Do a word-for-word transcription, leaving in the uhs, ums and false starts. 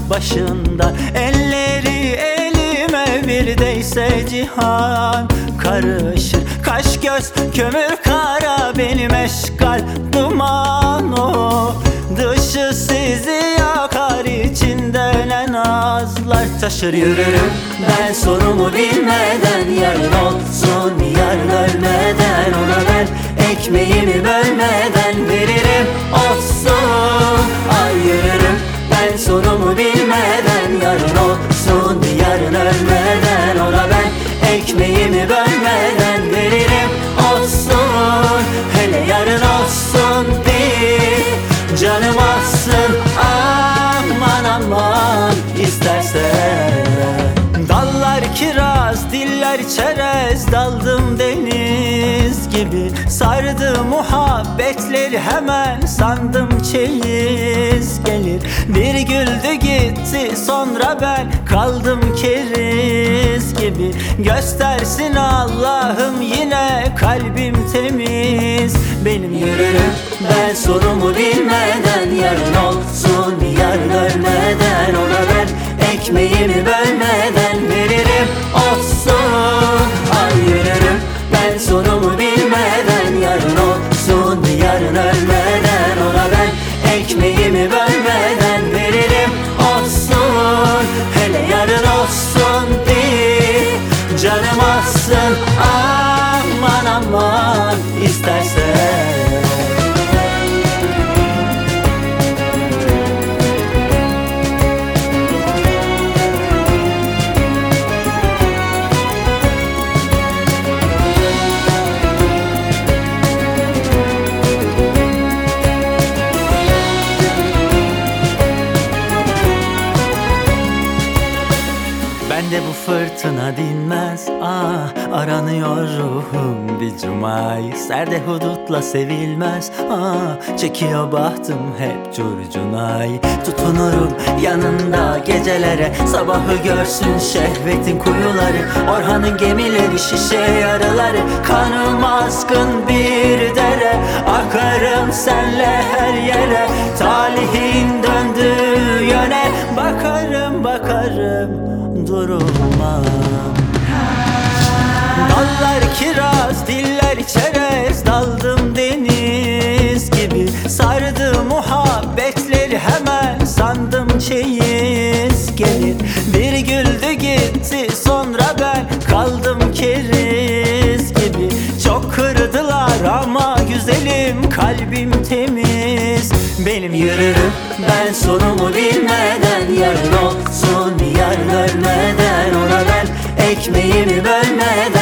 başında. Elleri elime bir değse cihan karışır. Kaş göz kömür kara benim eşkal duman o. Dışı sizi yakar, içinde ne nazlar taşır. Yürürüm ben sonumu bilmeden, yarın olsun yarın ölmeden. Ona ben ekmeğimi bölmeden veririm olsun. Ay yürürüm ben sonumu bilmeden, yarın olsun yarın ölmeden. Ona ben ekmeğimi bölmeden veririm olsun. Hele yarın olsun bir canım alsın, aman aman istersen. Dallar kiraz, diller çerez, daldım deniz gibi. Sardı muhabbetleri hemen, sandım çeyiz gelir. Bir güldü gitti sonra ben kaldım keriz gibi. Göstersin Allah'ım yine kalbim temiz. Benim yürürüm ben sonumu bilmeden, yarın olsun yarın ölmeden. Ona ben ekmeğimi bölmeden veririm olsun. Ay yürürüm ben sonumu bilmeden, yarın olsun yarın ölmeden. Ona ben ekmeğimi bölmeden veririm olsun. Hele yarın olsun bir canım alsın, aman aman istersen. Bende bu fırtına dinmez, ah aranıyor ruhum bir cumay. Serde hudutla sevilmez, ah çekiyor bahtım hep curcunay. Tutunurum yanında gecelere, sabahı görsün şehvetin kuyuları. Orhan'ın gemileri şişe yarıları, kanım azgın bir dere. Akarım senle her yere, talihin döndüğü yöne. Bakarım bakarım durulmam. Dallar kiraz, diller çerez, daldım deniz gibi. Sardı muhabbetleri hemen, sandım çeyiz gelir. Bir güldü gitti sonra ben kaldım keriz gibi. Çok kırdılar ama güzelim kalbim temiz. Benim yürürüm ben sonumu bilmeden, yarın olsun yarın ölmeden. Ona ben ekmeğimi bölmeden